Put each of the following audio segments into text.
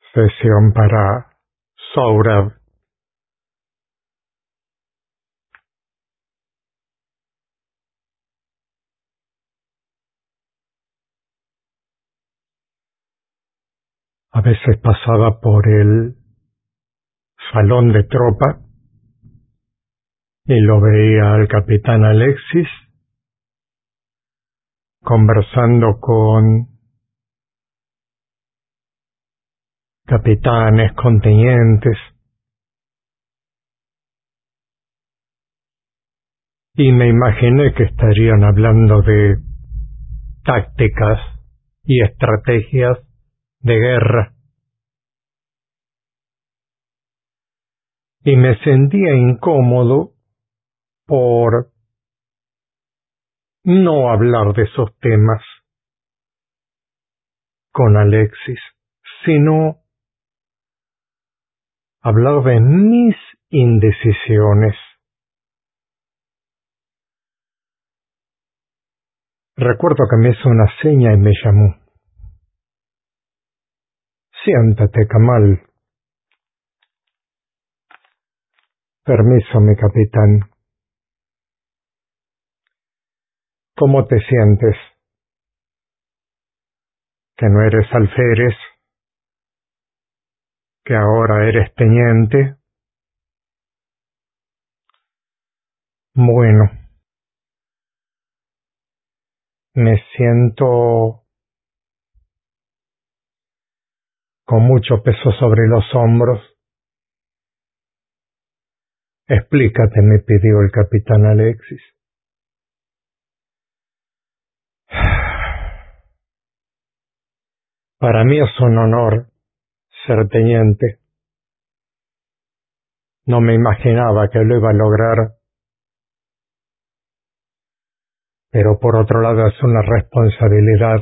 Sesión para Sohrab. A veces pasaba por el salón de tropa y lo veía al capitán Alexis conversando con capitanes, con tenientes, y me imaginé que estarían hablando de tácticas y estrategias de guerra. Y me sentía incómodo por no hablar de esos temas con Alexis, sino hablar de mis indecisiones. Recuerdo que me hizo una seña y me llamó. Siéntate, Kamal. Permiso, mi capitán. ¿Cómo te sientes? Que no eres alférez, que ahora eres teniente. Bueno, me siento con mucho peso sobre los hombros. Explícate, me pidió el capitán Alexis. Para mí es un honor ser teniente. No me imaginaba que lo iba a lograr, pero por otro lado es una responsabilidad,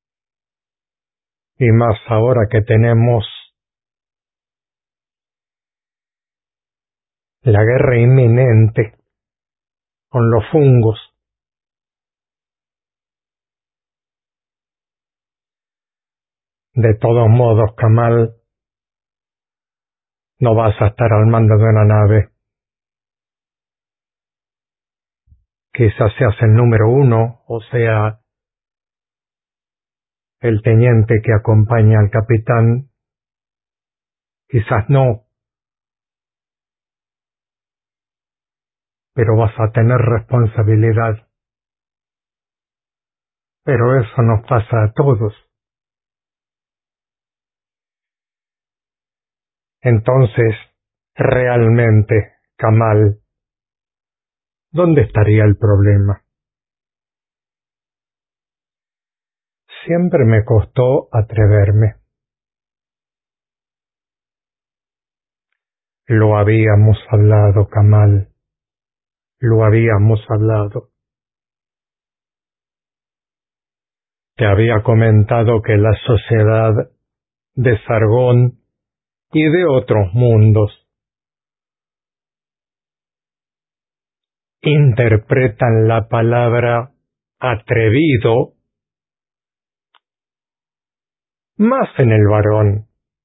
y más ahora que tenemos la guerra inminente con los fungos. De todos modos, Kamal, no vas a estar al mando de una nave. Quizás seas el número 1, o sea, el teniente que acompaña al capitán. Quizás no, pero vas a tener responsabilidad. Pero eso nos pasa a todos. Entonces, realmente, Kamal, ¿dónde estaría el problema? Siempre me costó atreverme. Lo habíamos hablado, Kamal. Lo habíamos hablado. Te había comentado que la sociedad de Sargón y de otros mundos interpretan la palabra atrevido más en el varón,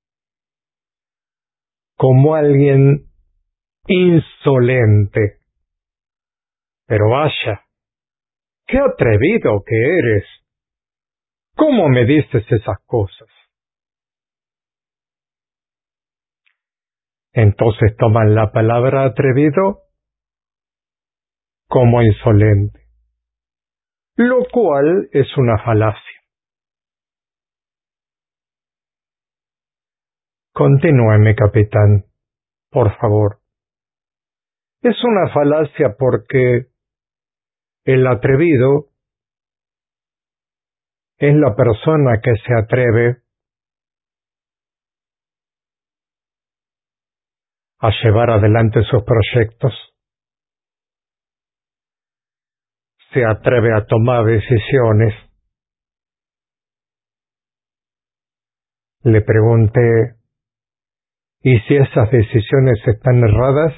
como alguien insolente. Pero vaya, qué atrevido que eres. ¿Cómo me dices esas cosas? Entonces toman la palabra atrevido como insolente, lo cual es una falacia. Continúeme, capitán, por favor. Es una falacia porque el atrevido es la persona que se atreve a llevar adelante sus proyectos, se atreve a tomar decisiones. Le pregunté, ¿y si esas decisiones están erradas?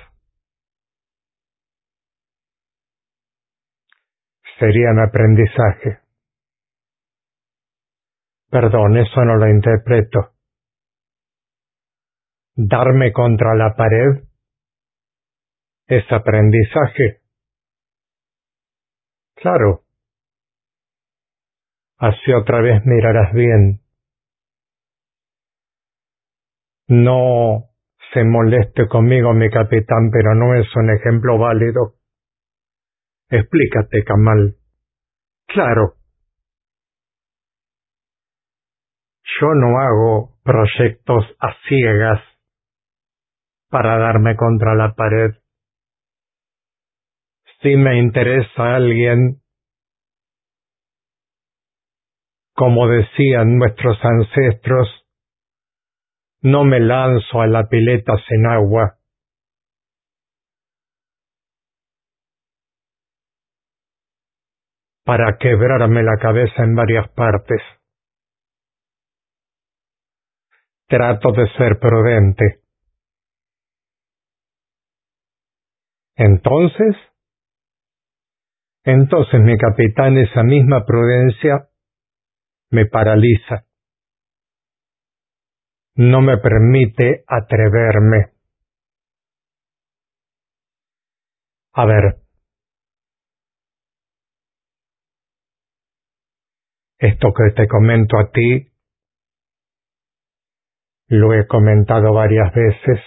Serían aprendizaje. Perdón, eso no lo interpreto. Darme contra la pared es aprendizaje. Claro. Así otra vez mirarás bien. No se moleste conmigo, mi capitán, pero no es un ejemplo válido. Explícate, Kamal. Claro. Yo no hago proyectos a ciegas para darme contra la pared. Si me interesa alguien, como decían nuestros ancestros, no me lanzo a la pileta sin agua. Para quebrarme la cabeza en varias partes. Trato de ser prudente. Entonces, mi capitán, esa misma prudencia me paraliza. No me permite atreverme. A ver, esto que te comento a ti, lo he comentado varias veces,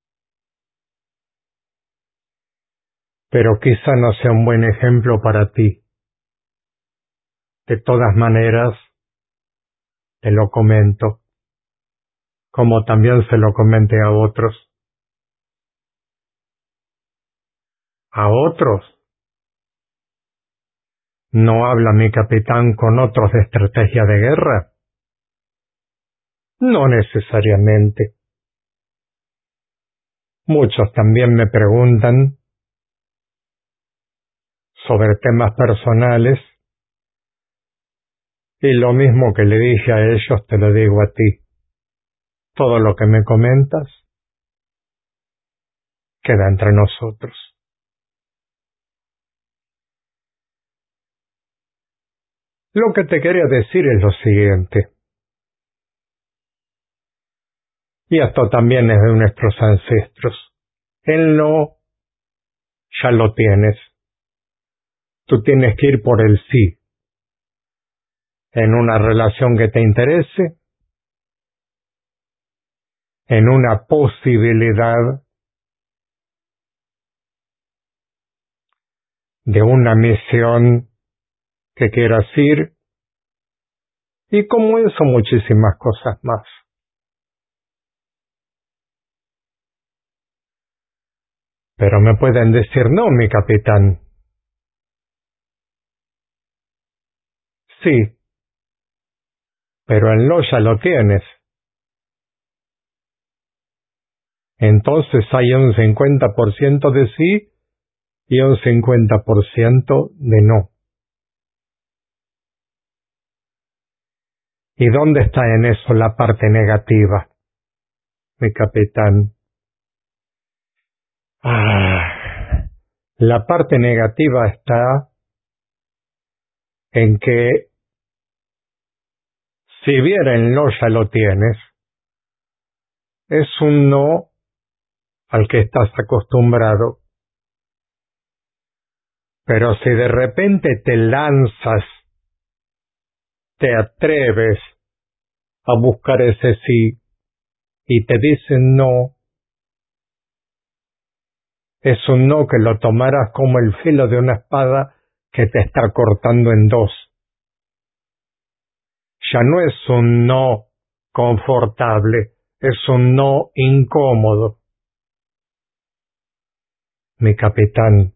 pero quizá no sea un buen ejemplo para ti. De todas maneras, te lo comento, como también se lo comenté a otros. ¿A otros? ¿No habla mi capitán con otros de estrategia de guerra? No necesariamente. Muchos también me preguntan sobre temas personales y lo mismo que le dije a ellos te lo digo a ti. Todo lo que me comentas queda entre nosotros. Lo que te quería decir es lo siguiente, y esto también es de nuestros ancestros. El no ya lo tienes. Tú tienes que ir por el sí. En una relación que te interese, en una posibilidad de una misión que quieras ir, y como eso muchísimas cosas más. Pero me pueden decir, no, mi capitán. Sí, pero el no ya lo tienes. Entonces hay un 50% de sí y un 50% de no. ¿Y dónde está en eso la parte negativa, mi capitán? La parte negativa está en que si bien el no ya lo tienes, es un no al que estás acostumbrado. Pero si de repente te lanzas, te atreves a buscar ese sí y te dicen no, es un no que lo tomarás como el filo de una espada que te está cortando en dos. Ya no es un no confortable, es un no incómodo. Mi capitán,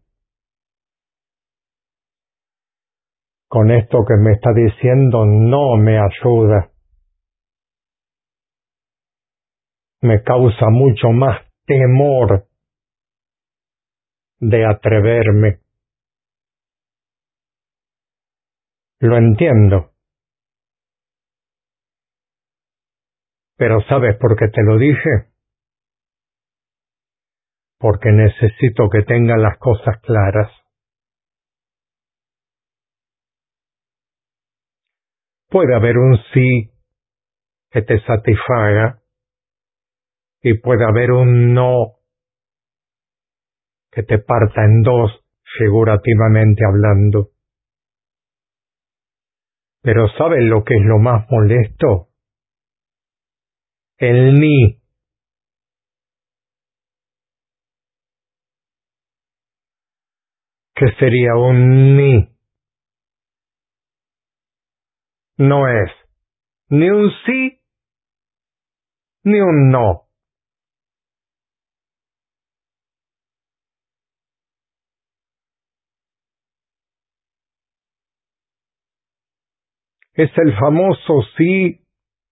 con esto que me está diciendo no me ayuda. Me causa mucho más temor de atreverme. Lo entiendo. Pero ¿sabes por qué te lo dije? Porque necesito que tengas las cosas claras. Puede haber un sí que te satisfaga y puede haber un no que te parta en dos, figurativamente hablando. Pero ¿saben lo que es lo más molesto? El ni. ¿Qué sería un ni? No es ni un sí ni un no. Es el famoso sí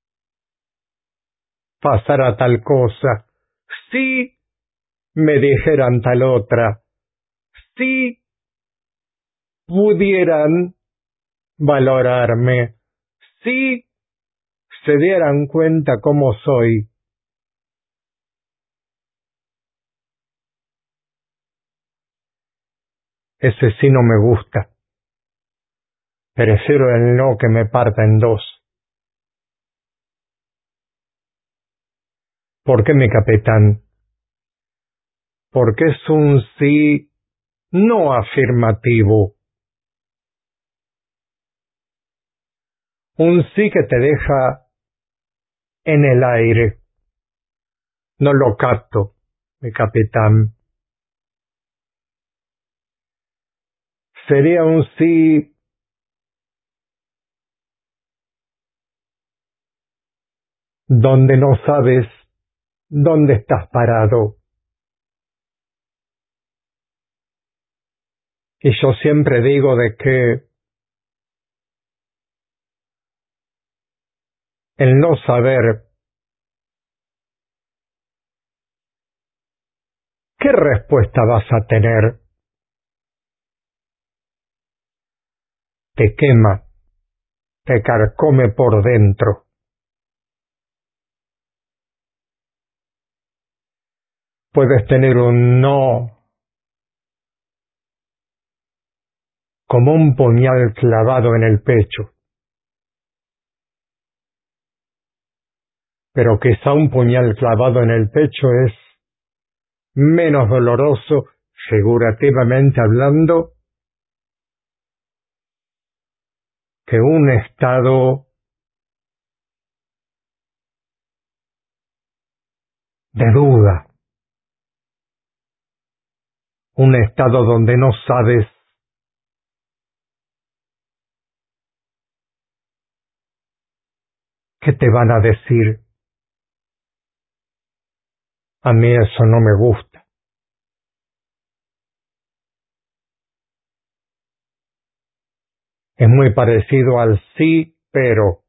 pasará tal cosa, sí me dijeran tal otra, sí pudieran valorarme, sí se dieran cuenta cómo soy. Ese sí no me gusta. Prefiero el no que me parta en dos. ¿Por qué, mi capitán? Porque es un sí no afirmativo. Un sí que te deja en el aire. No lo capto, mi capitán. Sería un sí donde no sabes dónde estás parado. Y yo siempre digo de que el no saber qué respuesta vas a tener te quema, te carcome por dentro. Puedes tener un no como un puñal clavado en el pecho, pero quizá un puñal clavado en el pecho es menos doloroso, figurativamente hablando, que un estado de duda, un estado donde no sabes qué te van a decir. A mí eso no me gusta. Es muy parecido al sí, pero,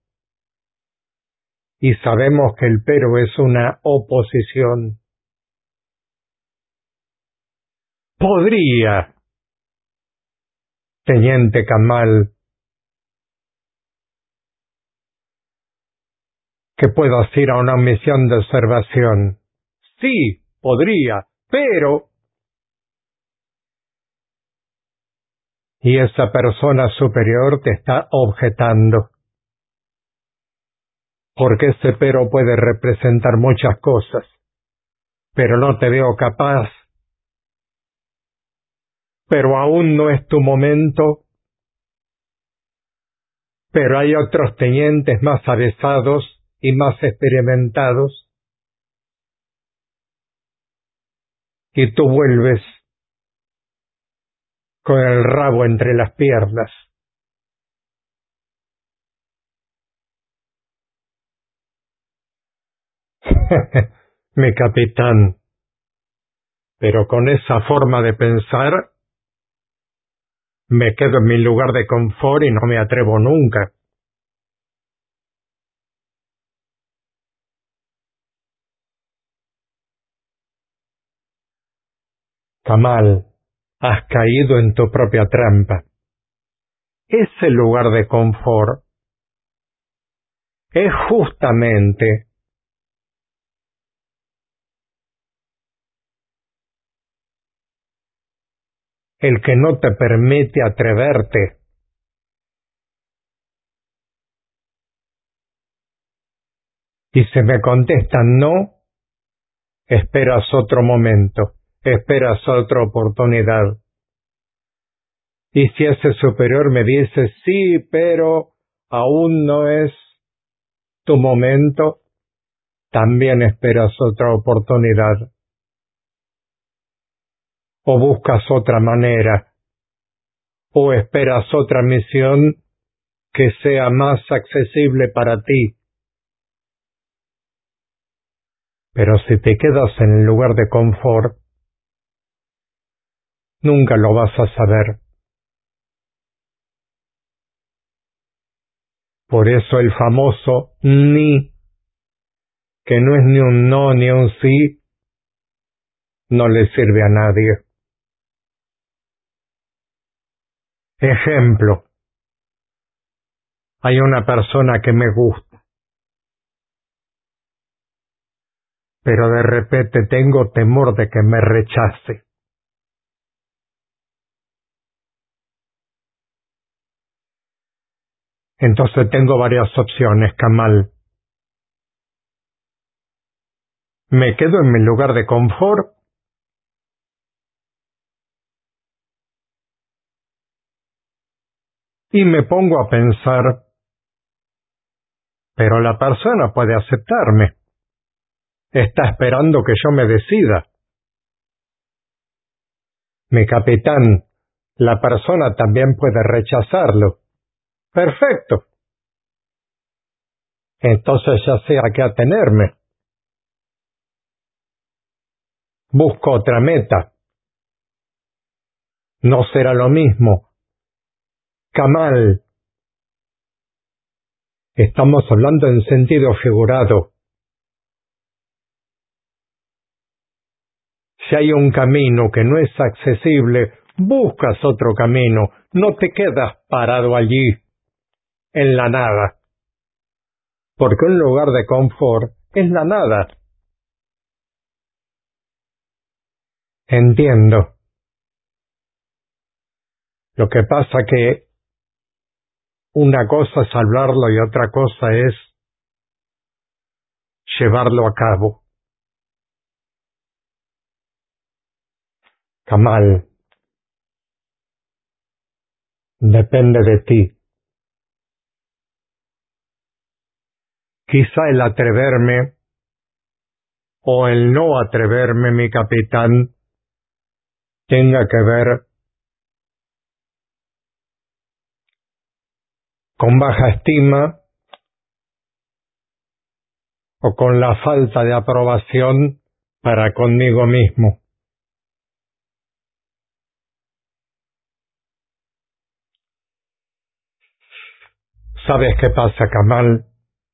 y sabemos que el pero es una oposición. Podría, teniente Kamal, que puedas ir a una misión de observación. Sí, podría, pero... Y esa persona superior te está objetando. Porque ese pero puede representar muchas cosas. Pero no te veo capaz. Pero aún no es tu momento. Pero hay otros tenientes más avesados y más experimentados. Y tú vuelves con el rabo entre las piernas. Mi capitán. Pero con esa forma de pensar, me quedo en mi lugar de confort y no me atrevo nunca. Kamal, has caído en tu propia trampa. Ese lugar de confort es justamente el que no te permite atreverte. Y si me contestan no, Esperas otro momento, esperas otra oportunidad. Y si ese superior me dice, sí, pero aún no es tu momento, también esperas otra oportunidad. O buscas otra manera, o esperas otra misión que sea más accesible para ti. Pero si te quedas en el lugar de confort, nunca lo vas a saber. Por eso el famoso ni, que no es ni un no ni un sí, no le sirve a nadie. Ejemplo, hay una persona que me gusta, pero de repente tengo temor de que me rechace. Entonces tengo varias opciones, Kamal. ¿Me quedo en mi lugar de confort? Y me pongo a pensar, pero la persona puede aceptarme. Está esperando que yo me decida. Mi capitán, la persona también puede rechazarlo. Perfecto. Entonces ya sé a qué atenerme. Busco otra meta. No será lo mismo. Kamal, estamos hablando en sentido figurado. Si hay un camino que no es accesible, buscas otro camino. No te quedas parado allí, en la nada. Porque un lugar de confort es la nada. Entiendo. Lo que pasa que una cosa es hablarlo y otra cosa es llevarlo a cabo. Kamal, depende de ti. Quizá el atreverme o el no atreverme, mi capitán, tenga que ver con baja estima o con la falta de aprobación para conmigo mismo. ¿Sabes qué pasa, Kamal?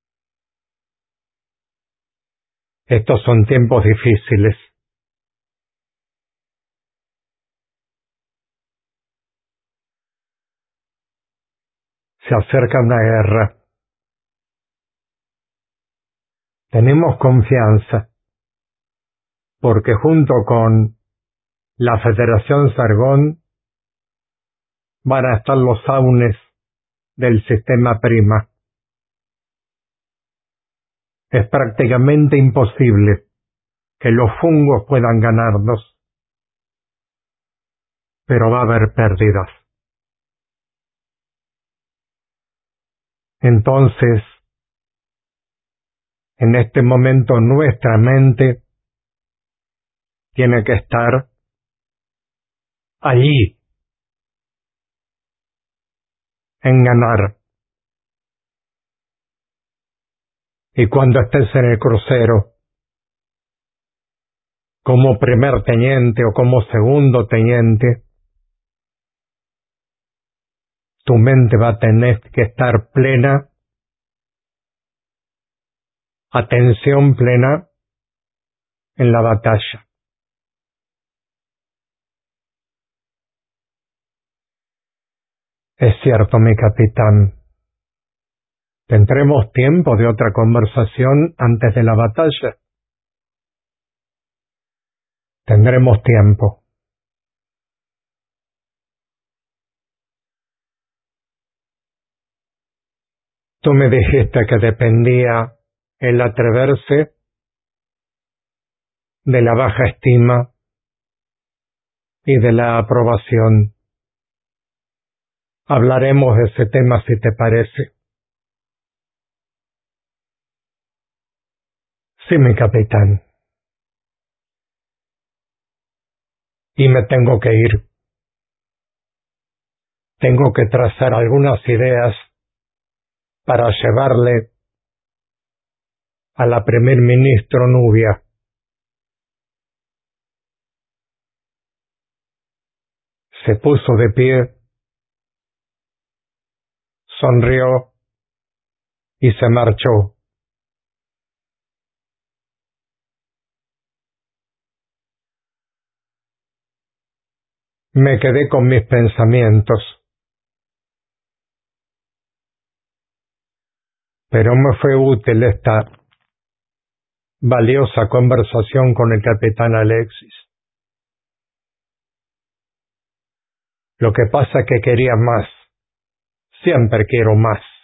Estos son tiempos difíciles. Se acerca una guerra. Tenemos confianza, porque junto con la Federación Sargón van a estar los saunes del sistema prima. Es prácticamente imposible que los fungos puedan ganarnos, pero va a haber pérdidas. Entonces, en este momento nuestra mente tiene que estar allí, en ganar. Y cuando estés en el crucero, como primer teniente o como segundo teniente, tu mente va a tener que estar plena, atención plena en la batalla. Es cierto, mi capitán. ¿Tendremos tiempo de otra conversación antes de la batalla? Tendremos tiempo. Tú me dijiste que dependía el atreverse de la baja estima y de la aprobación. Hablaremos de ese tema si te parece. Sí, mi capitán. Y me tengo que ir. Tengo que trazar algunas ideas para llevarle a la primer ministro Nubia. Se puso de pie, sonrió y se marchó. Me quedé con mis pensamientos, pero me fue útil esta valiosa conversación con el capitán Alexis. Lo que pasa es que quería más. Siempre quiero más.